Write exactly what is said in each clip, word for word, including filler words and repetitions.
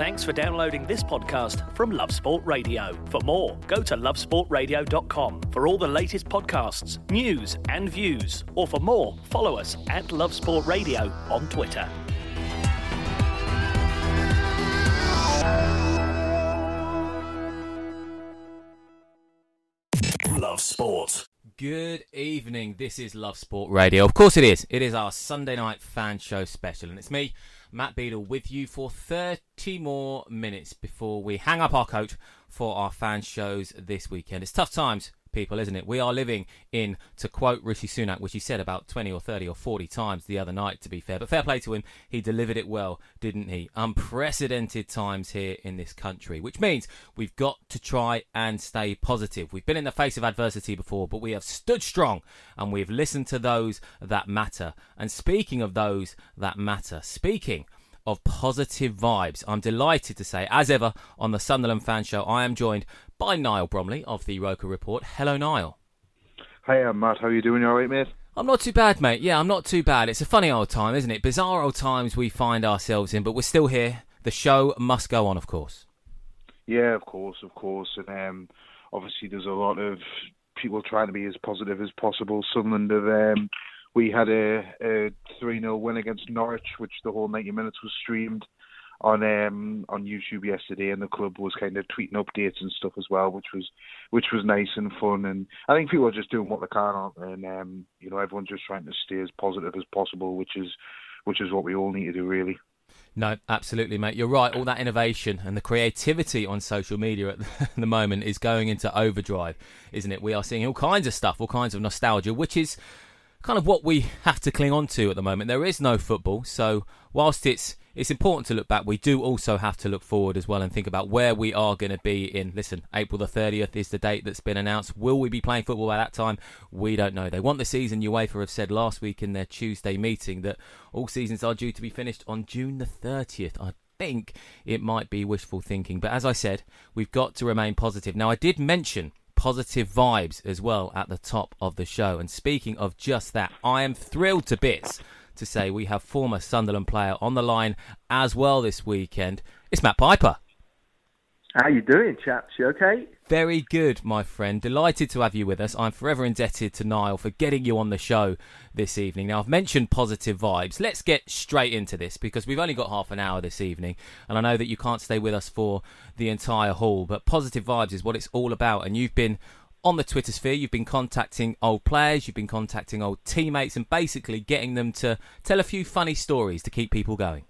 Thanks for downloading this podcast from Love Sport Radio. For more, go to love sport radio dot com for all the latest podcasts, news and views. Or for more, follow us at Love Sport Radio on Twitter. Love Sport. Good evening, this is Love Sport Radio. Of course it is. It is our Sunday night fan show special, and it's me, Matt Beadle, with you for thirty more minutes before we hang up our coat for our fan shows this weekend. It's tough times, people, isn't it? We are living in, to quote Rishi Sunak, which he said about twenty or thirty or forty times the other night, to be fair. But fair play to him, he delivered it well, didn't he? Unprecedented times here in this country, which means we've got to try and stay positive. We've been in the face of adversity before, but we have stood strong and we've listened to those that matter. And speaking of those that matter, speaking of positive vibes, I'm delighted to say, as ever, on the Sunderland Fan Show, I am joined by Niall Bromley of the Roker Report. Hello, Niall. Hey, I'm Matt. How are you doing? You all right, mate? I'm not too bad, mate. Yeah, I'm not too bad. It's a funny old time, isn't it? Bizarre old times we find ourselves in, but we're still here. The show must go on, of course. Yeah, of course, of course. And um, obviously there's a lot of people trying to be as positive as possible. Sunderland have... Um, We had a, a three nil win against Norwich, which the whole ninety minutes was streamed on um, on YouTube yesterday, and the club was kind of tweeting updates and stuff as well, which was which was nice and fun. And I think people are just doing what they can, and um, you know, everyone's just trying to stay as positive as possible, which is which is what we all need to do, really. No, absolutely, mate. You're right. All that innovation and the creativity on social media at the moment is going into overdrive, isn't it? We are seeing all kinds of stuff, all kinds of nostalgia, which is kind of what we have to cling on to at the moment. There is no football, so whilst it's it's important to look back, we do also have to look forward as well and think about where we are going to be in, listen, April the thirtieth is the date that's been announced. Will we be playing football by that time? We don't know. They want the season. UEFA have said last week in their Tuesday meeting that all seasons are due to be finished on June the thirtieth. I think it might be wishful thinking, but as I said, we've got to remain positive. Now, I did mention positive vibes as well at the top of the show. And speaking of just that, I am thrilled to bits to say we have former Sunderland player on the line as well this weekend. It's Matt Piper. How you doing, chaps? You okay? Very good, my friend. Delighted to have you with us. I'm forever indebted to Niall for getting you on the show this evening. Now, I've mentioned positive vibes. Let's get straight into this because we've only got half an hour this evening, and I know that you can't stay with us for the entire haul, but positive vibes is what it's all about. And you've been on the Twitter sphere, you've been contacting old players, you've been contacting old teammates, and basically getting them to tell a few funny stories to keep people going.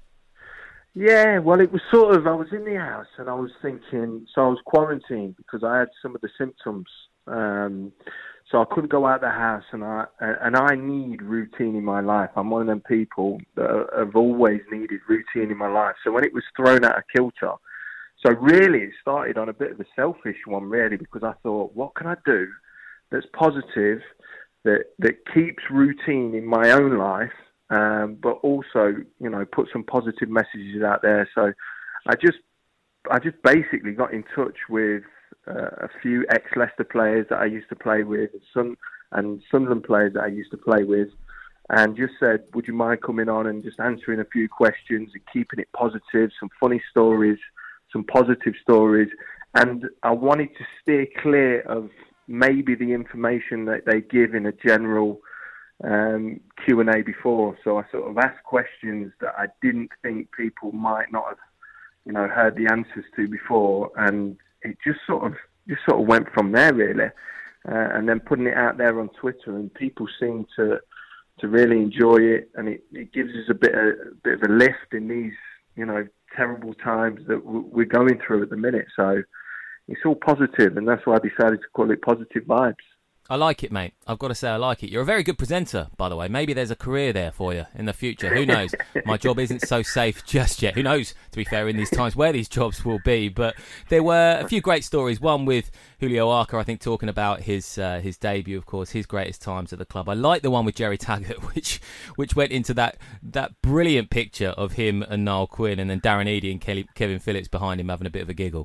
Yeah, well, it was sort of, I was in the house and I was thinking, so I was quarantined because I had some of the symptoms. Um, so I couldn't go out of the house, and I and I need routine in my life. I'm one of them people that have always needed routine in my life. So when it was thrown out of kilter, so really it started on a bit of a selfish one, really, because I thought, what can I do that's positive, that that keeps routine in my own life, Um, but also, you know, put some positive messages out there. So I just, I just basically got in touch with uh, a few ex-Leicester players that I used to play with, and some and Sunderland players that I used to play with, and just said, would you mind coming on and just answering a few questions and keeping it positive, some funny stories, some positive stories. And I wanted to steer clear of maybe the information that they give in a general Um, Q and A before, so I sort of asked questions that I didn't think people might not have, you know, heard the answers to before, and it just sort of just sort of went from there, really. Uh, and then putting it out there on Twitter, and people seem to to really enjoy it, and it, it gives us a bit of, a bit of a lift in these, you know, terrible times that we're going through at the minute. So it's all positive, and that's why I decided to call it Positive Vibes. I like it, mate. I've got to say I like it. You're a very good presenter, by the way. Maybe there's a career there for you in the future. Who knows? My job isn't so safe just yet. Who knows, to be fair, in these times where these jobs will be. But there were a few great stories. One with Julio Arca, I think, talking about his uh, his debut, of course, his greatest times at the club. I like the one with Jerry Taggart, which which went into that that brilliant picture of him and Niall Quinn, and then Darren Eadie and Kelly, Kevin Phillips behind him having a bit of a giggle.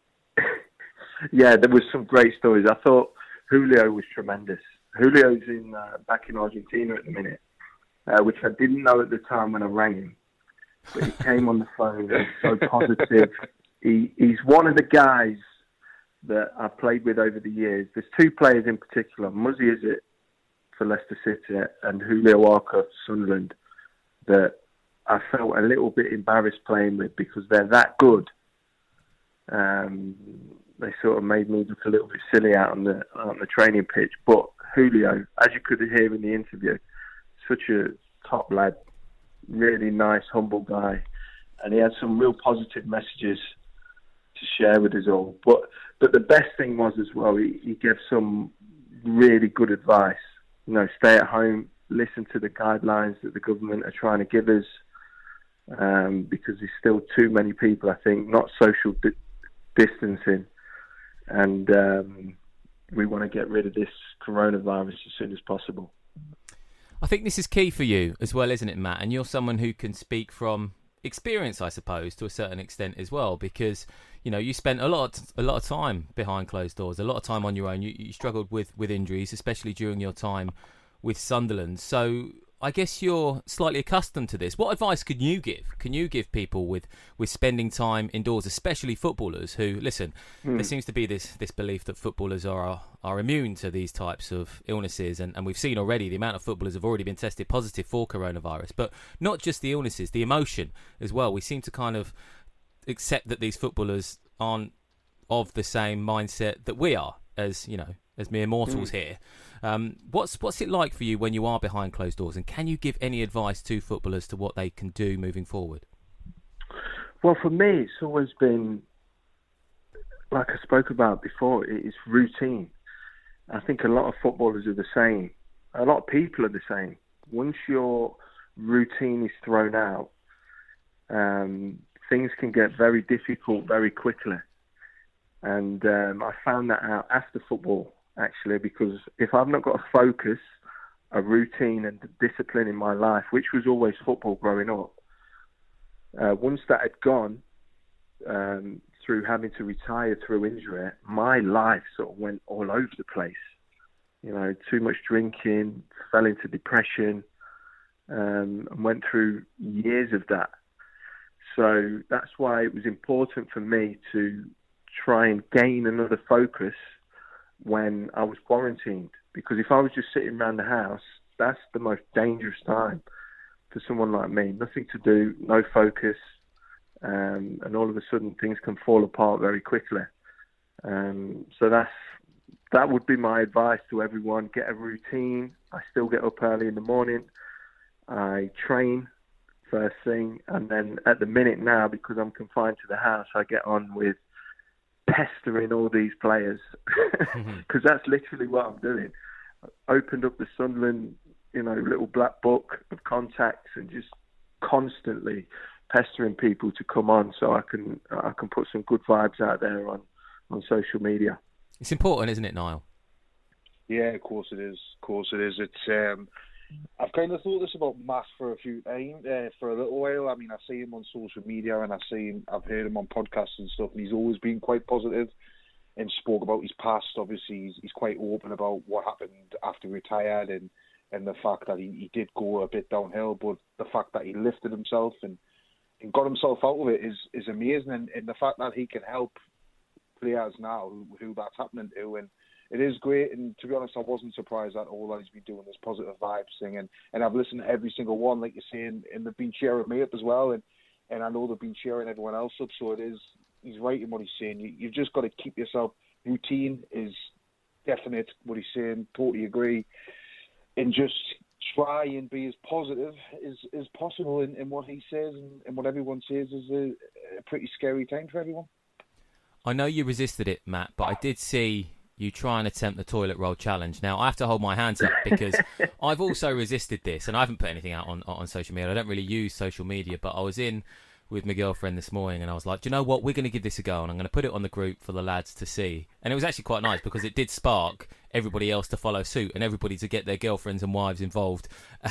Yeah, there was some great stories. I thought Julio was tremendous. Julio's in uh, back in Argentina at the minute, uh, which I didn't know at the time when I rang him. but he came on the phone and so positive. He, he's one of the guys that I've played with over the years. There's two players in particular, Muzzy Izzet for Leicester City and Julio Walker for Sunderland, that I felt a little bit embarrassed playing with because they're that good. Um, they sort of made me look a little bit silly out on the out on the training pitch. But Julio, as you could hear in the interview, such a top lad, really nice, humble guy, and he had some real positive messages to share with us all. But but the best thing was as well, he, he gave some really good advice. You know, stay at home, listen to the guidelines that the government are trying to give us, um, because there's still too many people, I think, not social di- distancing, and um, we want to get rid of this coronavirus as soon as possible. I think this is key for you as well, isn't it, Matt? And you're someone who can speak from experience, I suppose, to a certain extent as well, because you know you spent a lot, of, a lot of time behind closed doors, a lot of time on your own. You, you struggled with, with injuries, especially during your time with Sunderland. So I guess you're slightly accustomed to this. What advice can you give? Can you give people with, with spending time indoors, especially footballers who, listen, mm. there seems to be this, this belief that footballers are are immune to these types of illnesses. And, and we've seen already the amount of footballers have already been tested positive for coronavirus. But not just the illnesses, the emotion as well. We seem to kind of accept that these footballers aren't of the same mindset that we are as, you know, as mere mortals mm. here. Um, what's what's it like for you when you are behind closed doors, and can you give any advice to footballers to what they can do moving forward? Well, for me, it's always been, like I spoke about before, it's routine. I think a lot of footballers are the same. A lot of people are the same. Once your routine is thrown out, um, things can get very difficult very quickly. And um, I found that out after football, actually, because if I've not got a focus, a routine and discipline in my life, which was always football growing up, uh, once that had gone, um, through having to retire through injury, my life sort of went all over the place. You know, too much drinking, fell into depression, um, and went through years of that. So that's why it was important for me to try and gain another focus when I was quarantined, because if I was just sitting around the house, that's the most dangerous time for someone like me. Nothing to do, no focus, um, and all of a sudden things can fall apart very quickly. Um, so that's that would be my advice to everyone. Get a routine. I still get up early in the morning. I train first thing, and then at the minute now, because I'm confined to the house, I get on with pestering all these players, because mm-hmm. that's literally what I'm doing. I opened up the Sunderland, you know, little black book of contacts and just constantly pestering people to come on, so I can I can put some good vibes out there on, on social media. It's important, isn't it, Niall? Yeah, of course it is. Of course it is. It's um, I've kind of thought this about Matt for a few time, uh, for a little while. I mean, I see him on social media, and I see him, I've heard him on podcasts and stuff, and he's always been quite positive and spoke about his past. Obviously, he's, he's quite open about what happened after he retired, and, and the fact that he, he did go a bit downhill, but the fact that he lifted himself and, and got himself out of it is, is amazing, and, and the fact that he can help players now who, who that's happening to, and it is great. And to be honest, I wasn't surprised at all that he's been doing this positive vibes thing, and, and I've listened to every single one, like you're saying, and they've been cheering me up as well, and, and I know they've been cheering everyone else up, so it is, he's right in what he's saying. You, you've just got to keep yourself, routine is definite, what he's saying, totally agree, and just try and be as positive as, as possible in, in what he says, and, and what everyone says is a, a pretty scary time for everyone. I know you resisted it, Matt, but I did see you try and attempt the toilet roll challenge. Now, I have to hold my hands up because I've also resisted this, and I haven't put anything out on, on social media. I don't really use social media, but I was in with my girlfriend this morning, and I was like, do you know what? We're going to give this a go, and I'm going to put it on the group for the lads to see. And it was actually quite nice because it did spark everybody else to follow suit and everybody to get their girlfriends and wives involved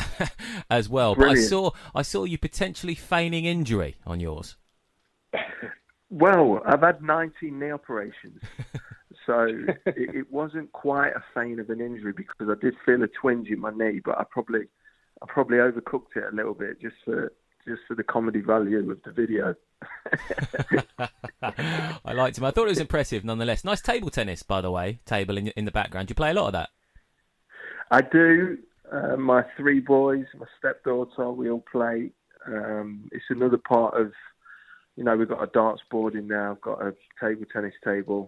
as well. Brilliant. But I saw, I saw you potentially feigning injury on yours. Well, I've had nineteen knee operations, so it, it wasn't quite a feign of an injury because I did feel a twinge in my knee, but I probably I probably overcooked it a little bit just for just for the comedy value of the video. I liked him. I thought it was impressive nonetheless. Nice table tennis, by the way, table in, in the background. Do you play a lot of that? I do. Uh, my three boys, my stepdaughter, we all play. Um, it's another part of, you know, we've got a darts board in now, I've got a table tennis table.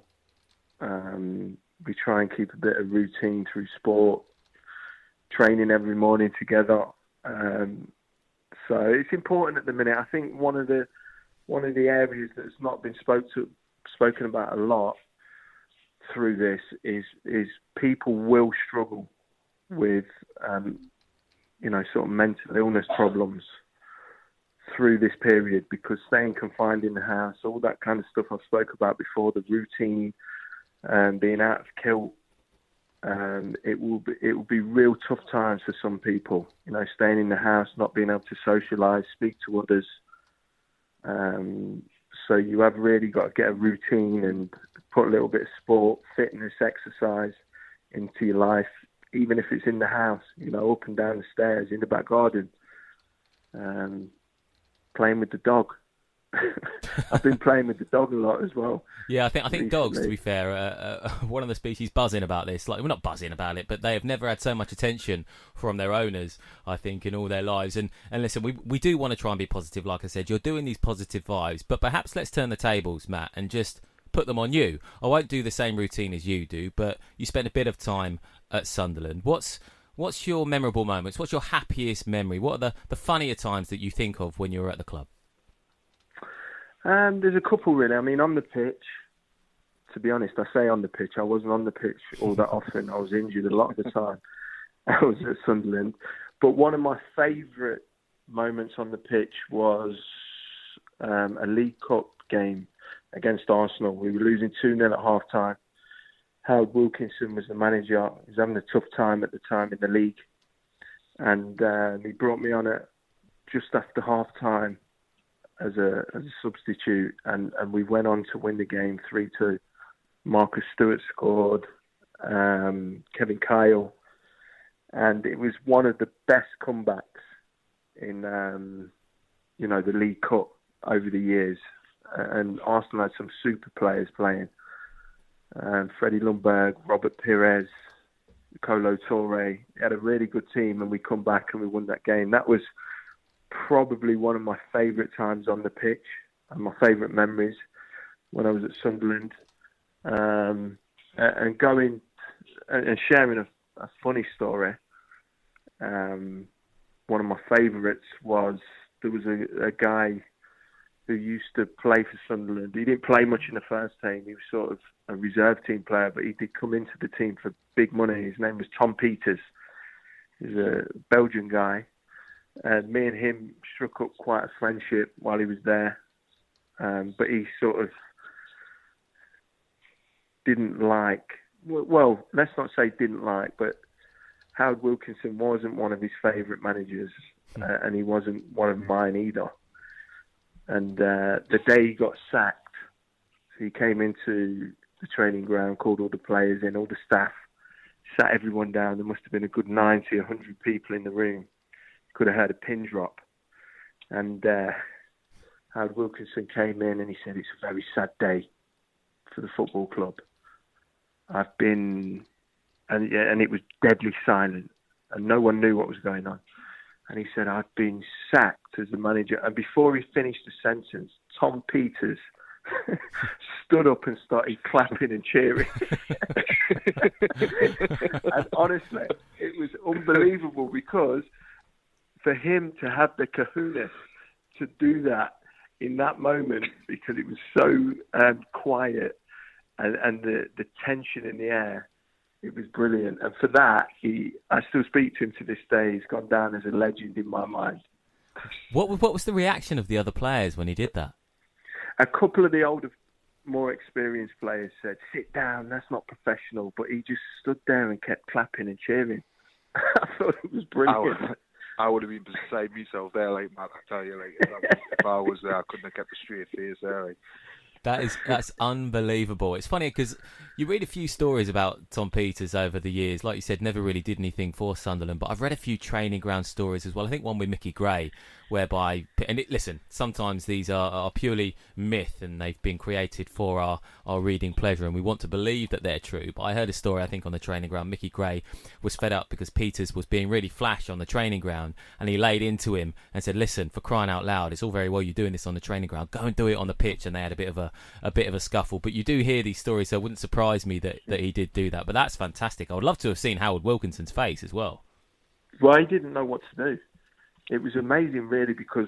Um, we try and keep a bit of routine through sport, training every morning together. Um, so it's important at the minute. I think one of the one of the areas that's not been spoke to, spoken about a lot through this is is people will struggle with, um, you know, sort of mental illness problems through this period, because staying confined in the house, all that kind of stuff I spoke about before, the routine, and um, being out of kilt, um, it will be it will be real tough times for some people. You know, staying in the house, not being able to socialise, speak to others. Um, so you have really got to get a routine and put a little bit of sport, fitness, exercise into your life, even if it's in the house, you know, up and down the stairs, in the back garden, um, playing with the dog. I've been playing with the dog a lot as well. Yeah, I think I think recently. Dogs, to be fair, uh, uh, one of the species buzzing about this. Like, we're not buzzing about it, but they have never had so much attention from their owners, I think, in all their lives. And and listen, we we do want to try and be positive. Like I said, you're doing these positive vibes, but perhaps let's turn the tables, Matt, and just put them on you. I won't do the same routine as you do, but you spent a bit of time at Sunderland. What's what's your memorable moments? What's your happiest memory? What are the, the funnier times that you think of when you were at the club? Um, there's a couple, really. I mean, on the pitch, to be honest, I say on the pitch. I wasn't on the pitch all that often. I was injured a lot of the time. I was at Sunderland. But one of my favourite moments on the pitch was um, a League Cup game against Arsenal. We were losing two nil at half-time. Howard Wilkinson was the manager. He was having a tough time at the time in the league. And uh, he brought me on at just after half-time as a, as a substitute. And, and we went on to win the game three two. Marcus Stewart scored, um, Kevin Kyle. And it was one of the best comebacks in, um, you know, the League Cup over the years. And Arsenal had some super players playing. Um, Freddie Lundberg, Robert Pires, Kolo Touré. They had a really good team, and we come back and we won that game. That was probably one of my favourite times on the pitch and my favourite memories when I was at Sunderland. Um, and going and sharing a, a funny story. Um, one of my favourites was there was a, a guy who used to play for Sunderland. He didn't play much in the first team. He was sort of a reserve team player, but he did come into the team for big money. His name was Tom Peters. He's a Belgian guy. And me and him struck up quite a friendship while he was there. Um, but he sort of didn't like, well, let's not say didn't like, but Howard Wilkinson wasn't one of his favourite managers, uh, and he wasn't one of mine either. And uh, the day he got sacked, he came into the training ground, called all the players in, all the staff, sat everyone down. There must have been a good ninety, one hundred people in the room. Could have heard a pin drop. And uh, Howard Wilkinson came in and he said, "It's a very sad day for the football club. I've been..." And, yeah, and it was deadly silent and no one knew what was going on. And he said, "I've been sacked as the manager." And before he finished the sentence, Tom Peters stood up and started clapping and cheering. And honestly, it was unbelievable, because for him to have the kahunas to do that in that moment, because it was so um, quiet and, and the, the tension in the air, it was brilliant. And for that, he, I still speak to him to this day. He's gone down as a legend in my mind. What what was the reaction of the other players when he did that? A couple of the older, more experienced players said, "Sit down, that's not professional." But he just stood there and kept clapping and cheering. I thought it was brilliant. I would, I would have been beside myself there, like, Matt, I tell you, like, if I was there, I couldn't have kept a straight face there, like. That is that's unbelievable. It's funny because you read a few stories about Tom Peters over the years. Like you said, never really did anything for Sunderland, but I've read a few training ground stories as well. I think one with Mickey Gray, whereby, and it, listen, sometimes these are, are purely myth and they've been created for our, our reading pleasure, and we want to believe that they're true. But I heard a story, I think, on the training ground. Mickey Gray was fed up because Peters was being really flash on the training ground, and he laid into him and said, listen, for crying out loud, it's all very well you doing this on the training ground, go and do it on the pitch. And they had a bit of a, a bit of a scuffle. But you do hear these stories, so it wouldn't surprise me that, that he did do that. But that's fantastic. I would love to have seen Howard Wilkinson's face as well. Well, he didn't know what to do. It was amazing, really, because,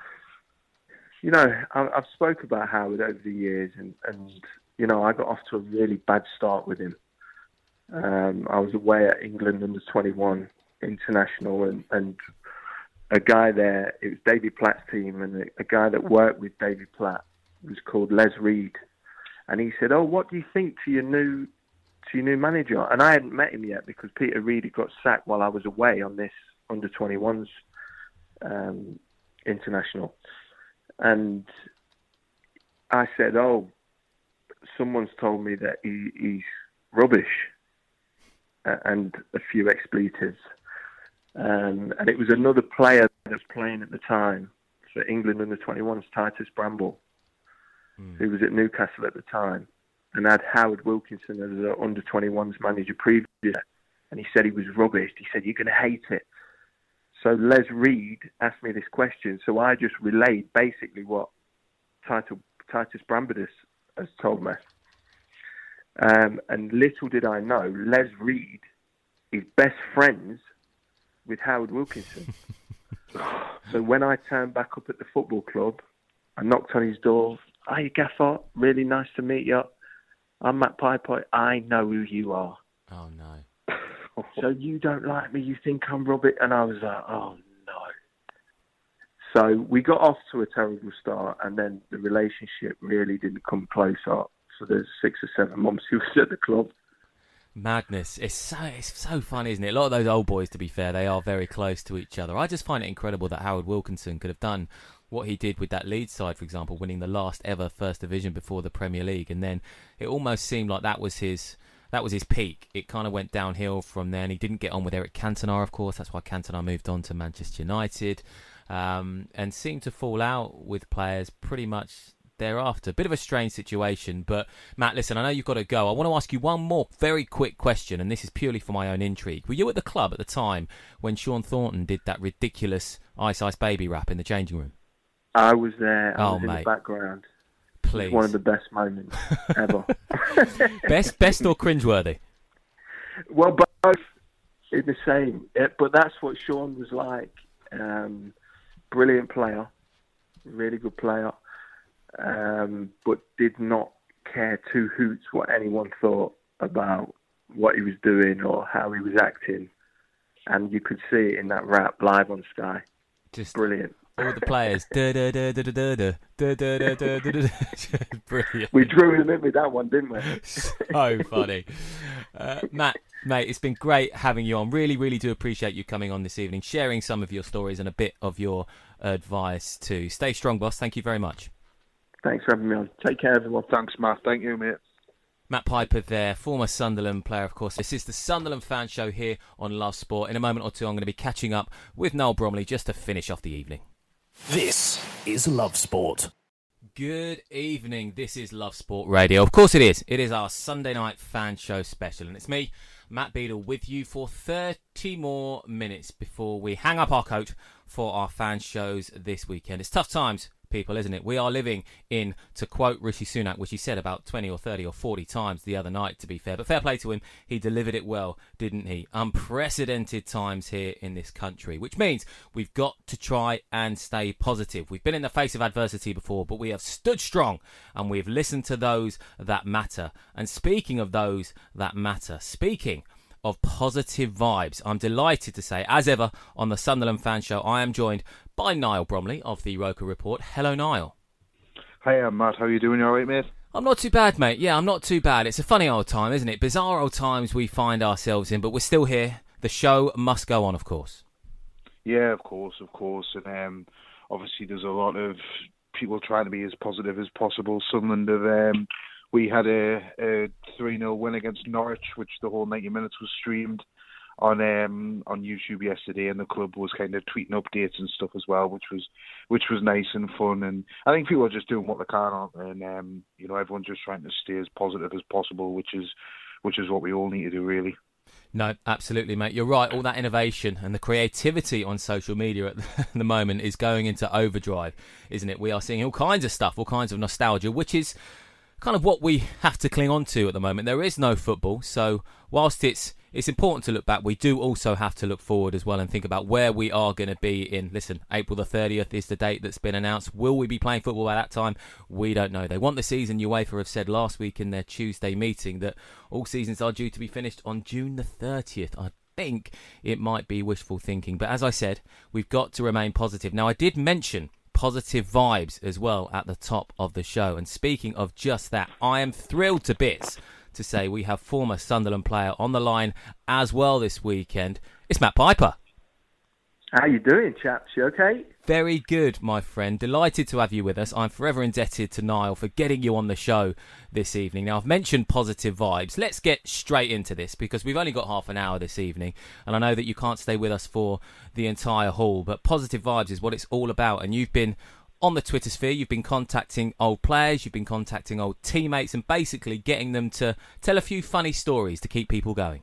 you know, I, I've spoke about Howard over the years, and, and, you know, I got off to a really bad start with him. Um, I was away at England under twenty-one international, and, and a guy there, it was David Platt's team, and a, a guy that worked with David Platt was called Les Reed. And he said, oh, what do you think to your new to your new manager? And I hadn't met him yet because Peter Reid had got sacked while I was away on this under twenty-ones um, international. And I said, oh, someone's told me that he, he's rubbish, uh, and a few expletives. Um, and it was another player that was playing at the time for England under twenty-ones, Titus Bramble, mm. who was at Newcastle at the time, and had Howard Wilkinson as an under twenty-ones manager previous. And he said he was rubbish. He said, you're going to hate it. So Les Reed asked me this question, so I just relayed basically what Titus, Titus Bramble has, has told me. Um, and little did I know, Les Reed is best friends with Howard Wilkinson. So when I turned back up at the football club, I knocked on his door. Hi, Gaffer. Really nice to meet you. I'm Matt Piper. I know who you are. Oh, no. So you don't like me? You think I'm rubbish? And I was like, oh, no. So we got off to a terrible start, and then the relationship really didn't come close up for the six or seven months he was at the club. Madness. It's so it's so fun, isn't it? A lot of those old boys, to be fair, they are very close to each other. I just find it incredible that Howard Wilkinson could have done what he did with that Leeds side, for example, winning the last ever First Division before the Premier League, and then it almost seemed like that was his that was his peak. It kind of went downhill from there, and he didn't get on with Eric Cantona, of course. That's why Cantona moved on to Manchester United, um, and seemed to fall out with players pretty much thereafter. Bit of a strange situation, but Matt, listen, I know you've got to go. I want to ask you one more very quick question, and this is purely for my own intrigue. Were you at the club at the time when Sean Thornton did that ridiculous Ice Ice Baby rap in the changing room? I was there. I oh, was in mate. the background. Please. It was one of the best moments ever. best, best or cringeworthy? Well, both in the same. It, but that's what Sean was like. Um, brilliant player, really good player. Um, but did not care two hoots what anyone thought about what he was doing or how he was acting. And you could see it in that rap live on Sky. Just brilliant. All the players. da, da, da, da, da, da, da, da, da, da, da, da. Brilliant. We drew him in with that one, didn't we? So funny. Uh, Matt, mate, it's been great having you on. Really, really do appreciate you coming on this evening, sharing some of your stories and a bit of your advice too. Stay strong, boss. Thank you very much. Thanks for having me on. Take care, everyone. Thanks, Matt. Thank you, mate. Matt Piper there, former Sunderland player, of course. This is the Sunderland Fan Show here on Love Sport. In a moment or two, I'm going to be catching up with Noel Bromley just to finish off the evening. This is Love Sport. Good evening. This is Love Sport Radio. Of course it is. It is our Sunday night fan show special. And it's me, Matt Beadle, with you for thirty more minutes before we hang up our coat for our fan shows this weekend. It's tough times, people, isn't it? We are living in, to quote Rishi Sunak, which he said about twenty or thirty or forty times the other night, to be fair. But fair play to him. He delivered it well, didn't he? Unprecedented times here in this country, which means we've got to try and stay positive. We've been in the face of adversity before, but we have stood strong and we've listened to those that matter. And speaking of those that matter, speaking of positive vibes, I'm delighted to say, as ever, on the Sunderland Fan Show, I am joined by Niall Bromley of the Roker Report. Hello, Niall. Hey, I'm Matt. How are you doing? You all right, mate? I'm not too bad, mate. Yeah, I'm not too bad. It's a funny old time, isn't it? Bizarre old times we find ourselves in, but we're still here. The show must go on, of course. Yeah, of course, of course. And um, obviously there's a lot of people trying to be as positive as possible. Sunderland have... Um, We had a, a three nil win against Norwich, which the whole ninety minutes was streamed. on um, on YouTube yesterday, and the club was kind of tweeting updates and stuff as well, which was which was nice and fun. And I think people are just doing what they can, and um, you know, everyone's just trying to stay as positive as possible, which is which is what we all need to do, really. No, absolutely, mate. You're right. All that innovation and the creativity on social media at the moment is going into overdrive, isn't it? We are seeing all kinds of stuff, all kinds of nostalgia, which is kind of what we have to cling on to at the moment. There is no football, so whilst it's it's important to look back, we do also have to look forward as well and think about where we are going to be in, listen, April the thirtieth is the date that's been announced. Will we be playing football by that time? We don't know. They want the season. UEFA have said last week in their Tuesday meeting that all seasons are due to be finished on June the thirtieth. I think it might be wishful thinking, but as I said, we've got to remain positive. Now, I did mention positive vibes as well at the top of the show, and speaking of just that, I am thrilled to bits to say we have former Sunderland player on the line as well this weekend. It's Matt Piper. How you doing, chaps? You okay? Very good, my friend. Delighted to have you with us. I'm forever indebted to Niall for getting you on the show this evening. Now, I've mentioned positive vibes. Let's get straight into this because we've only got half an hour this evening, and I know that you can't stay with us for the entire haul, but positive vibes is what it's all about, and you've been on the Twitter sphere, you've been contacting old players, you've been contacting old teammates, and basically getting them to tell a few funny stories to keep people going.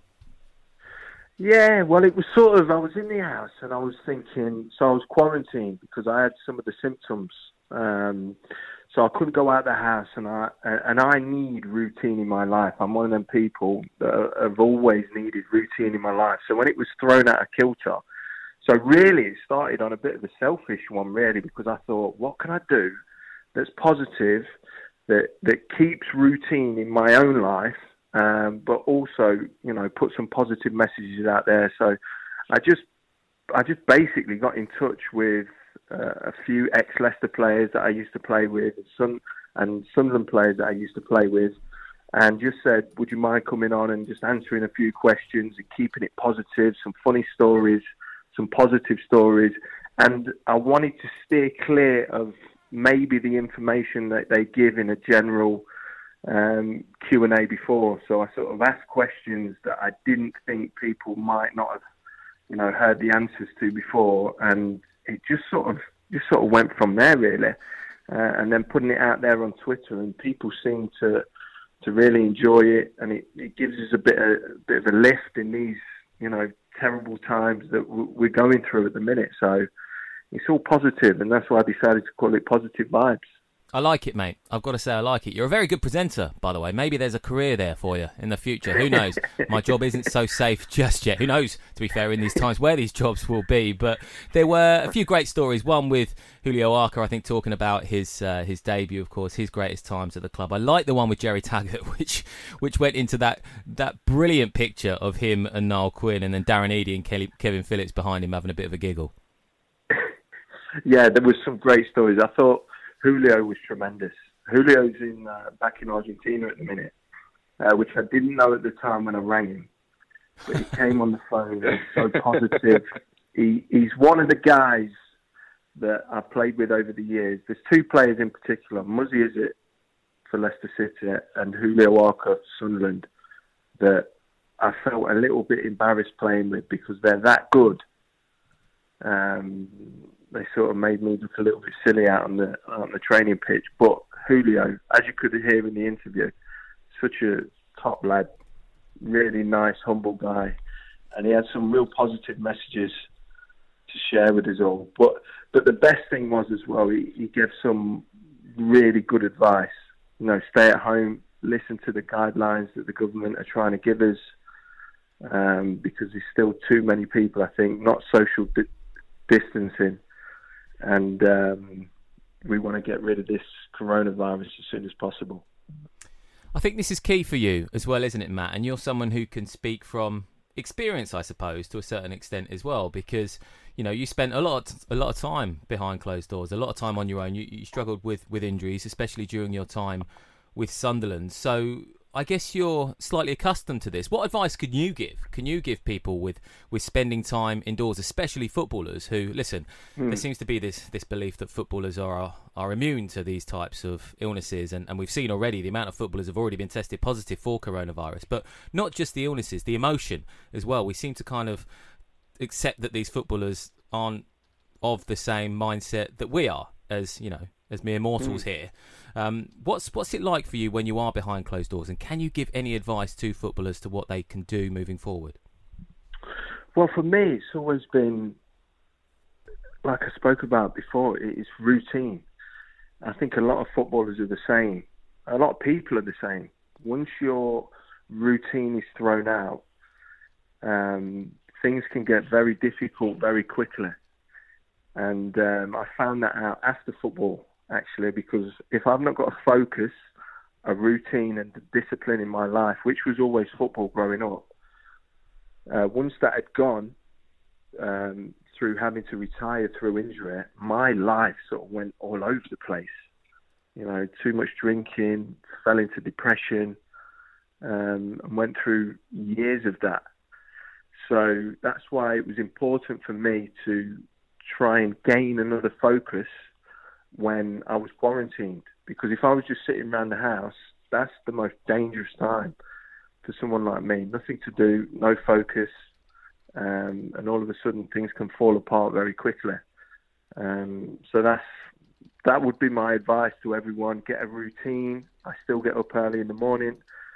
Yeah, well, it was sort of, I was in the house and I was thinking, so I was quarantined because I had some of the symptoms. Um, so I couldn't go out of the house, and I and I need routine in my life. I'm one of them people that have always needed routine in my life. So when it was thrown out of kilter, so really it started on a bit of a selfish one, really, because I thought, what can I do that's positive, that that keeps routine in my own life, um, but also, you know, put some positive messages out there. So I just, I just basically got in touch with uh, a few ex-Leicester players that I used to play with, and some and Sunderland players that I used to play with, and just said, would you mind coming on and just answering a few questions and keeping it positive, some funny stories, some positive stories. And I wanted to steer clear of maybe the information that they give in a general um, Q and A before. So I sort of asked questions that I didn't think people might not have, you know, heard the answers to before, and it just sort of just sort of went from there, really. Uh, and then putting it out there on Twitter, and people seem to to really enjoy it, and it, it gives us a bit of, a bit of a lift in these, you know, terrible times that we're going through at the minute. So it's all positive, and that's why I decided to call it Positive Vibes. I like it, mate. I've got to say I like it. You're a very good presenter, by the way. Maybe there's a career there for you in the future. Who knows? My job isn't so safe just yet. Who knows, to be fair, in these times where these jobs will be. But there were a few great stories. One with Julio Arca, I think, talking about his uh, his debut, of course, his greatest times at the club. I like the one with Jerry Taggart, which which went into that that brilliant picture of him and Niall Quinn, and then Darren Eadie and Kelly, Kevin Phillips behind him having a bit of a giggle. Yeah, there was some great stories. I thought Julio was tremendous. Julio's in uh, back in Argentina at the minute, uh, which I didn't know at the time when I rang him. But he came on the phone and so positive. He, he's one of the guys that I've played with over the years. There's two players in particular, Muzzy Izzet for Leicester City and Julio Arca for Sunderland, that I felt a little bit embarrassed playing with because they're that good. Um, they sort of made me look a little bit silly out on the on the training pitch. But Julio, as you could hear in the interview, such a top lad, really nice, humble guy, and he had some real positive messages to share with us all. But but the best thing was as well, he, he gave some really good advice. You know, stay at home, listen to the guidelines that the government are trying to give us, um, because there's still too many people, I think, not social di- distancing. And um, we want to get rid of this coronavirus as soon as possible. I think this is key for you as well, isn't it, Matt? And you're someone who can speak from experience, I suppose, to a certain extent as well, because, you know, you spent a lot, a lot of time behind closed doors, a lot of time on your own. You, you struggled with, with injuries, especially during your time with Sunderland. So I guess you're slightly accustomed to this. What advice can you give? Can you give people with, with spending time indoors, especially footballers who, listen, mm. there seems to be this, this belief that footballers are are immune to these types of illnesses. And, and we've seen already the amount of footballers have already been tested positive for coronavirus. But not just the illnesses, the emotion as well. We seem to kind of accept that these footballers aren't of the same mindset that we are as, you know, as mere mortals mm. here. Um, what's what's it like for you when you are behind closed doors, and can you give any advice to footballers to what they can do moving forward? Well, for me, it's always been, like I spoke about before, it's routine. I think a lot of footballers are the same. A lot of people are the same. Once your routine is thrown out, um, things can get very difficult very quickly. And um, I found that out after football, actually, because if I've not got a focus, a routine and a discipline in my life, which was always football growing up, uh, once that had gone, um, through having to retire through injury, my life sort of went all over the place. You know, too much drinking, fell into depression, um, and went through years of that. So that's why it was important for me to try and gain another focus when I was quarantined, because if I was just sitting around the house, that's the most dangerous time for someone like me. Nothing to do, no focus, um, and all of a sudden things can fall apart very quickly. Um, so that's that would be my advice to everyone. Get a routine. I still get up early in the morning.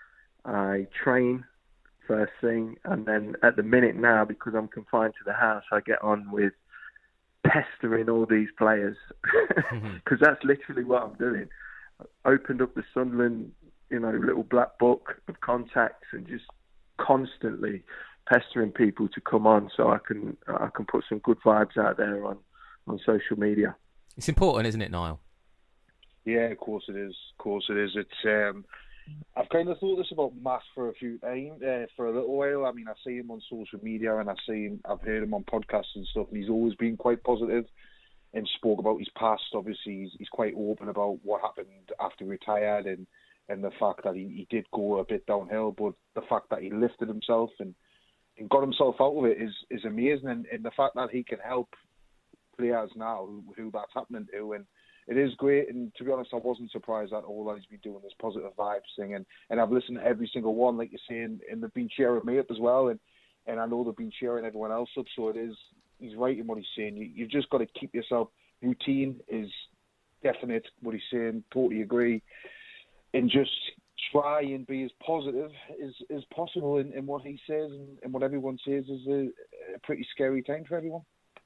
I train first thing, and then at the minute now, because I'm confined to the house, I get on with pestering all these players, because that's literally what I'm doing. I opened up the Sunderland, you know, little black book of contacts and just constantly pestering people to come on, so I can I can put some good vibes out there on, on social media. It's important, isn't it, Niall? Yeah, of course it is. Of course it is. It's um, I've kind of thought this about Matt for a few time, uh, for a little while. I mean, I see him on social media, and I see him, I've heard him on podcasts and stuff, and he's always been quite positive and spoke about his past. Obviously, he's, he's quite open about what happened after he retired, and, and the fact that he, he did go a bit downhill, but the fact that he lifted himself and, and got himself out of it is, is amazing, and, and the fact that he can help players now who, who that's happening to, and it is great. And to be honest, I wasn't surprised at all that he's been doing this positive vibes thing, and, and I've listened to every single one, like you're saying, and they've been cheering me up as well, and, and I know they've been cheering everyone else up, so it is, he's right in what he's saying. You, you've just got to keep yourself, routine is definite, what he's saying, totally agree, and just try and be as positive as, as possible in, in what he says, and, and what everyone says is a, a pretty scary time for everyone.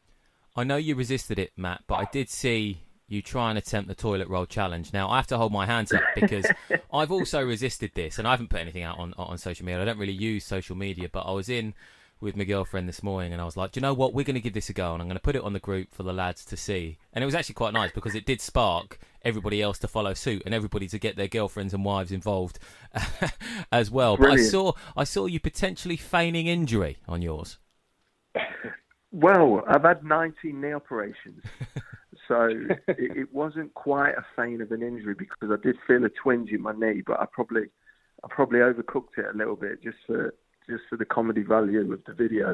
I know you resisted it, Matt, but I did see you try and attempt the toilet roll challenge. Now, I have to hold my hands up because I've also resisted this, and I haven't put anything out on, on social media. I don't really use social media, but I was in with my girlfriend this morning, and I was like, do you know what? We're going to give this a go, and I'm going to put it on the group for the lads to see. And it was actually quite nice because it did spark everybody else to follow suit and everybody to get their girlfriends and wives involved as well. Brilliant. But I saw, I saw you potentially feigning injury on yours. Well, I've had nineteen knee operations, so it, it wasn't quite a feign of an injury because I did feel a twinge in my knee, but I probably, I probably overcooked it a little bit just for just for the comedy value of the video.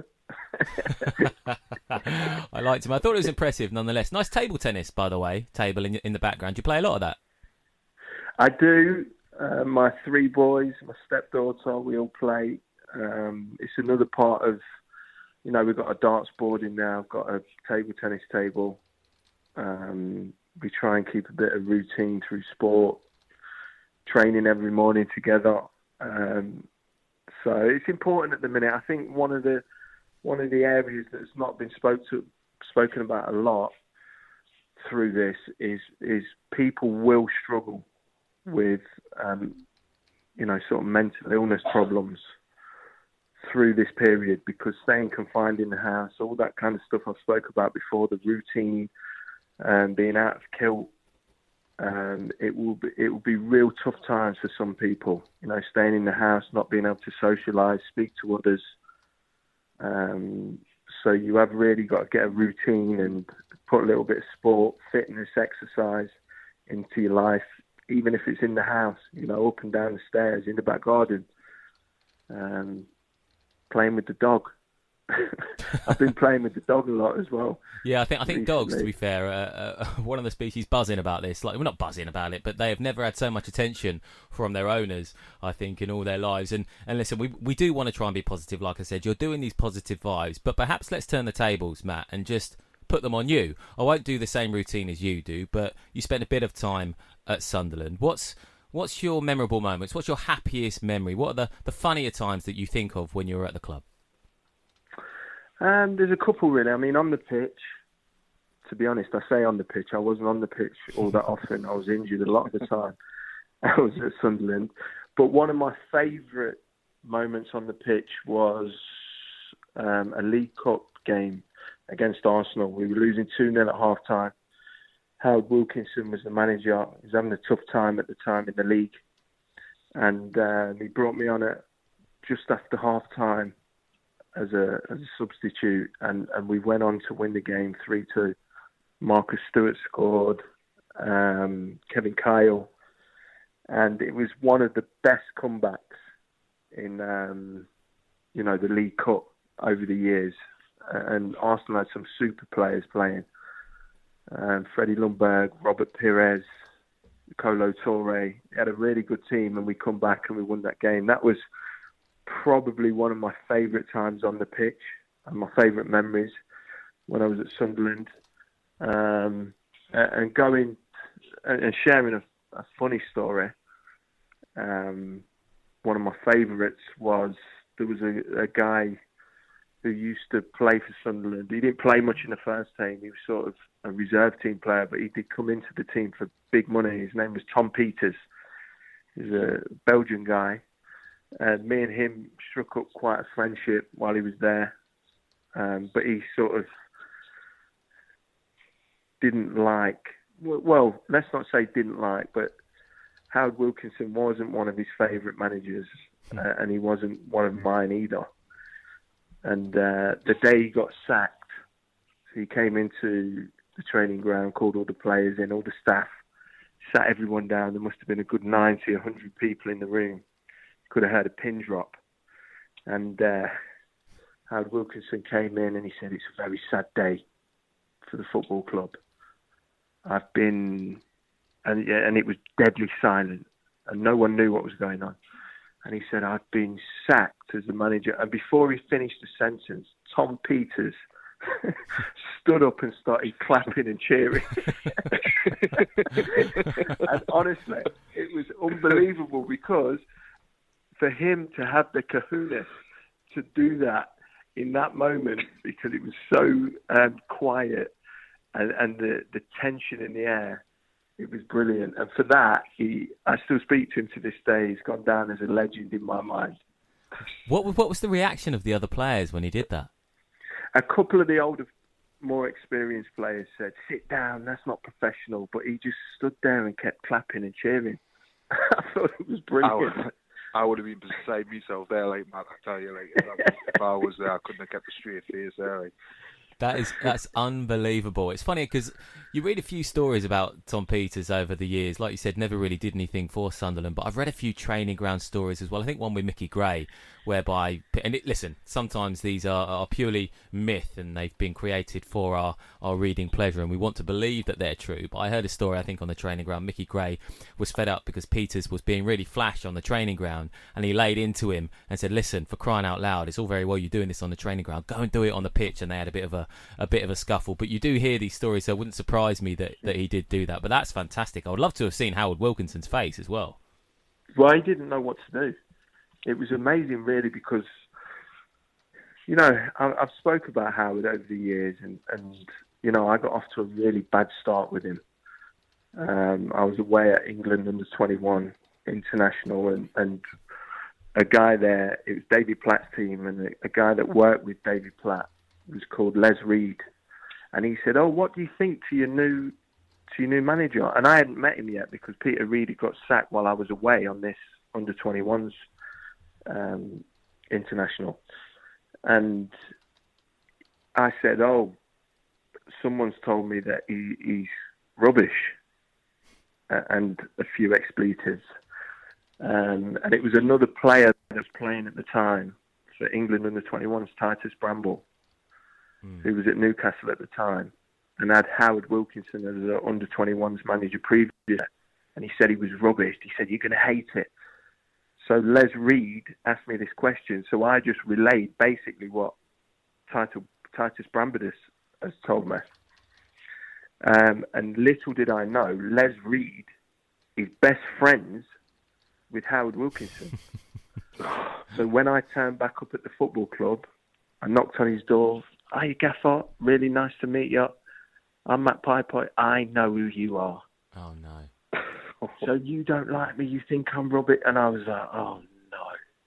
I liked him. I thought it was impressive, nonetheless. Nice table tennis, by the way. Table in in the background. Do you play a lot of that? I do. Uh, my three boys, my stepdaughter, we all play. Um, it's another part of. You know, we've got a darts board in now, I've got a table tennis table. Um, we try and keep a bit of routine through sport, training every morning together. Um, so it's important at the minute. I think one of the one of the areas that's not been spoke to, spoken about a lot through this is is people will struggle with, um, you know, sort of mental illness problems through this period, because staying confined in the house, all that kind of stuff I spoke about before, the routine, and um, being out of kilt, um, it will be it will be real tough times for some people. You know, staying in the house, not being able to socialise, speak to others. Um, so you have really got to get a routine and put a little bit of sport, fitness, exercise into your life even if it's in the house, you know, up and down the stairs, in the back garden, um, playing with the dog. I've been playing with the dog a lot as well. Yeah, I think I think recently. dogs, to be fair, uh, uh, one of the species buzzing about this. Like, we're not buzzing about it, but they have never had so much attention from their owners, I think, in all their lives. And and listen, we we do want to try and be positive. Like I said, you're doing these positive vibes, but perhaps let's turn the tables, Matt, and just put them on you. I won't do the same routine as you do, but you spent a bit of time at Sunderland. What's what's your memorable moments? What's your happiest memory? What are the, the funnier times that you think of when you were at the club? Um, there's a couple, really. I mean, on the pitch, to be honest, I say on the pitch. I wasn't on the pitch all that often. I was injured a lot of the time. I was at Sunderland. But one of my favourite moments on the pitch was um, a League Cup game against Arsenal. We were losing two nil at half-time. Howard Wilkinson was the manager. He was having a tough time at the time in the league. And uh, he brought me on at just after half-time as a as a substitute, and, and we went on to win the game three two. Marcus Stewart scored, um, Kevin Kyle, and it was one of the best comebacks in um, you know the League Cup over the years. And Arsenal had some super players playing. Um, Freddie Lundberg, Robert Pires, Kolo Toure. They had a really good team, and we come back and we won that game. That was probably one of my favourite times on the pitch and my favourite memories when I was at Sunderland. Um, and going and sharing a, a funny story. Um, one of my favourites was there was a, a guy who used to play for Sunderland. He didn't play much in the first team. He was sort of a reserve team player, but he did come into the team for big money. His name was Tom Peters. He's a Belgian guy. And me and him struck up quite a friendship while he was there. Um, but he sort of didn't like, well, let's not say didn't like, but Howard Wilkinson wasn't one of his favourite managers, uh, and he wasn't one of mine either. And uh, the day he got sacked, so he came into the training ground, called all the players in, all the staff, sat everyone down. There must have been a good ninety, one hundred people in the room. Could have heard a pin drop. And uh, Howard Wilkinson came in and he said, "It's a very sad day for the football club. I've been..." And, and it was deadly silent. And no one knew what was going on. And he said, "I've been sacked as a manager." And before he finished the sentence, Tom Peters stood up and started clapping and cheering. And honestly, it was unbelievable, because for him to have the kahunas to do that in that moment, because it was so um, quiet and, and the, the tension in the air, it was brilliant. And for that, he, I still speak to him to this day. He's gone down as a legend in my mind. What, what was the reaction of the other players when he did that? A couple of the older, more experienced players said, "Sit down, that's not professional." But he just stood there and kept clapping and cheering. I thought it was brilliant. I would, I would have been beside myself there, like, Matt, I tell you, like, if I was there, I couldn't have kept a straight face there, like. That is that's unbelievable. It's funny because you read a few stories about Tom Peters over the years. Like you said, never really did anything for Sunderland, but I've read a few training ground stories as well. I think one with Mickey Gray, whereby, and it, listen, sometimes these are, are purely myth and they've been created for our, our reading pleasure, and we want to believe that they're true. But I heard a story, I think, on the training ground. Mickey Gray was fed up because Peters was being really flash on the training ground, and he laid into him and said, "Listen, for crying out loud, it's all very well you doing this on the training ground. Go and do it on the pitch." And they had a bit of a a bit of a scuffle. But you do hear these stories, so it wouldn't surprise me that, that he did do that. But that's fantastic. I would love to have seen Howard Wilkinson's face as well. Well, he didn't know what to do. It was amazing, really, because, you know, I, I've spoke about Howard over the years, and, and, you know, I got off to a really bad start with him. Um, I was away at England under twenty-one international, and, and a guy there, it was David Platt's team, and a, a guy that worked with David Platt was called Les Reed, and he said, "Oh, what do you think to your new to your new manager?" And I hadn't met him yet because Peter Reid had got sacked while I was away on this under twenty-ones um, international, and I said, "Oh, someone's told me that he, he's rubbish." and a few expletives. Um, and it was another player that was playing at the time for England under twenty-ones, Titus Bramble, mm. who was at Newcastle at the time, and had Howard Wilkinson as the under twenty-ones manager previously. And he said he was rubbish. He said, "You're going to hate it." So Les Reed asked me this question, so I just relayed basically what Titus, Titus Bramble has told me. Um, and little did I know, Les Reed is best friends with Howard Wilkinson. So when I turned back up at the football club, I knocked on his door. "Hi, Gaffer, really nice to meet you. I'm Matt Piper. I know who you are." Oh, no. "So you don't like me, you think I'm rubbish?" And I was like, oh, no.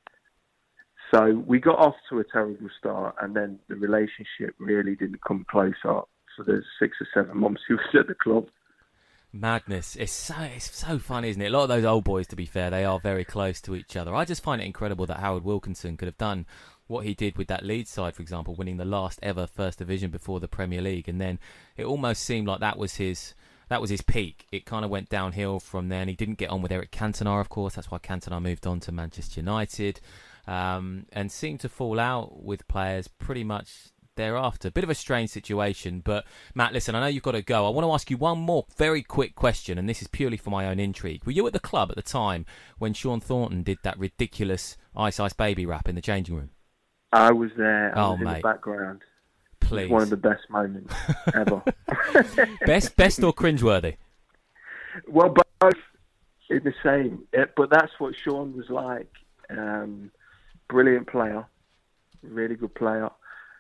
So we got off to a terrible start, and then the relationship really didn't come close up for the six or seven months he was at the club. Madness. It's so it's so fun, isn't it? A lot of those old boys, to be fair, they are very close to each other. I just find it incredible that Howard Wilkinson could have done what he did with that Leeds side, for example, winning the last ever First Division before the Premier League, and then it almost seemed like that was his that was his peak. It kind of went downhill from there, and he didn't get on with Eric Cantona, of course. That's why Cantona moved on to Manchester United, um, and seemed to fall out with players pretty much thereafter. Bit of a strange situation, but Matt, listen, I know you've got to go. I want to ask you one more very quick question, and this is purely for my own intrigue. Were you at the club at the time when Sean Thornton did that ridiculous Ice Ice Baby rap in the changing room? I was there. I oh, was in mate. the background. Please. It was one of the best moments ever. best, best or cringeworthy? Well, both in the same. It, but that's what Sean was like. Um, brilliant player, really good player,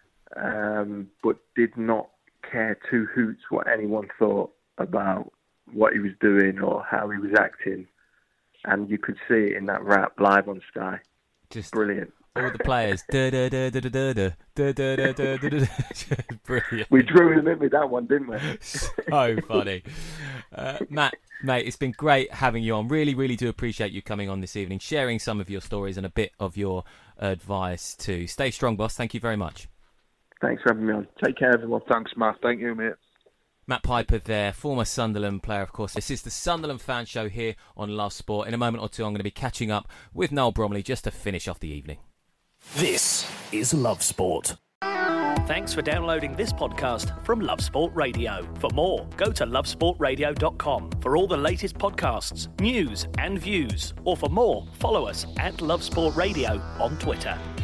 um, but did not care two hoots what anyone thought about what he was doing or how he was acting. And you could see it in that rap live on Sky. Just brilliant. All the players. Da, da, da, da, da, da, da, da, da, da, da, da. Brilliant. We drew him in with that one, didn't we? So funny. Uh, Matt, mate, it's been great having you on. Really, really do appreciate you coming on this evening, sharing some of your stories and a bit of your advice too. Stay strong, boss. Thank you very much. Thanks for having me on. Take care, everyone. Thanks, Matt. Thank you, mate. Matt Piper there, former Sunderland player, of course. This is the Sunderland Fan Show here on Love Sport. In a moment or two, I'm going to be catching up with Noel Bromley just to finish off the evening. This is Love Sport. Thanks for downloading this podcast from Love Sport Radio. For more, go to love sport radio dot com for all the latest podcasts, news and views. Or for more, follow us at Love Sport Radio on Twitter.